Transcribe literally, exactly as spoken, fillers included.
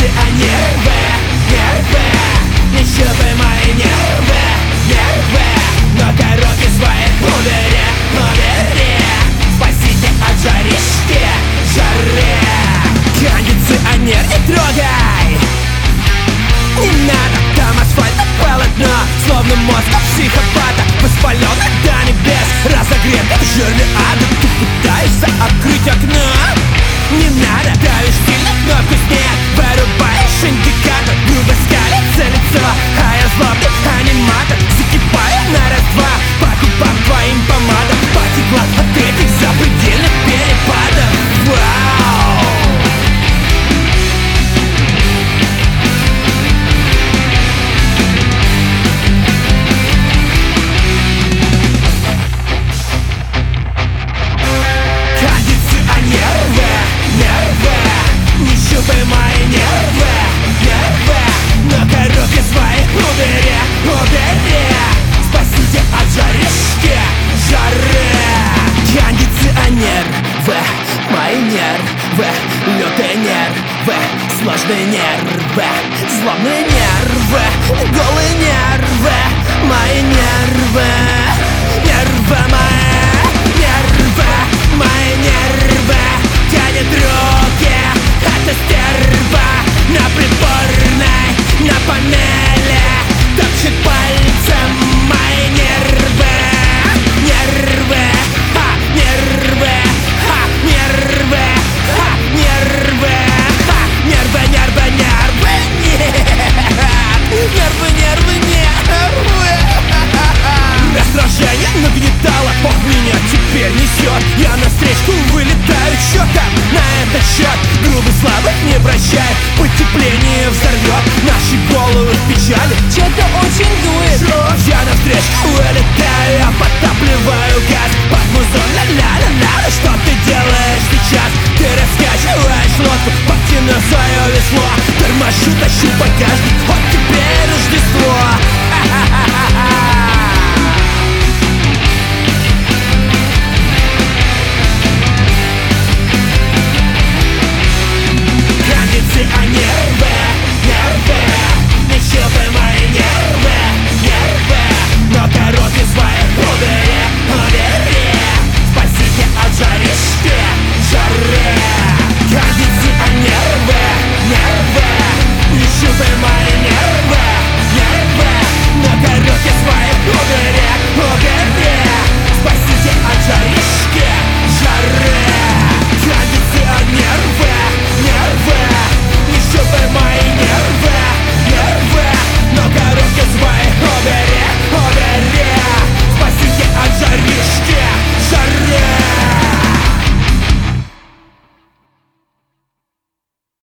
Кондиционеры, нервы, не щупай мои нервы, нервы. Но дороги свои убери, убери. Спасите от жаришки, жары. Кондиционер не трогай, не надо, там асфальта полотно, словно мозг психопата, воспалённый до небес, разогретый в жерле ада. Ты пытаешься открыть окно, не надо, давишь сильно кнопку снег, вырубаешь индикатор, грубо скалится лицо, а я злобный аниматор, закипаю на раз-два, по губам твоим помадам, потекла от этих запредельных перепадов. Вау! Не щупай мои нервы, нервы. Но коробки свои убери, убери. Спасите от жаришки, жары. Кондиционер, в мои нервы, лютые нервы, сложные нервы, злобные нервы, голые нервы, мои нервы, нервы мои, нервы, мои нервы. Тянет руки, это стерва на приборной, на панели, топчет пальцем мои нервы, нервы, ха, нервы, ха, нервы, ха, нервы, ха, нервы, нервы, нервы, нет, нервы, нервы, нервы. Раздражение нагнетало, Бог меня теперь несет. Я на встречку вылетаю, чё там на этот счет? Грубый слабых не прощает, потепление взорвет наши головы в печали. Чё-то очень дует. Я на встречку вылетаю, я подтапливаю газ под музон, ля-ля-ля-ля. Что ты делаешь сейчас? Ты раскачиваешь лодку, потяну свое весло, торможу, тащу багажник, вот теперь Рождество.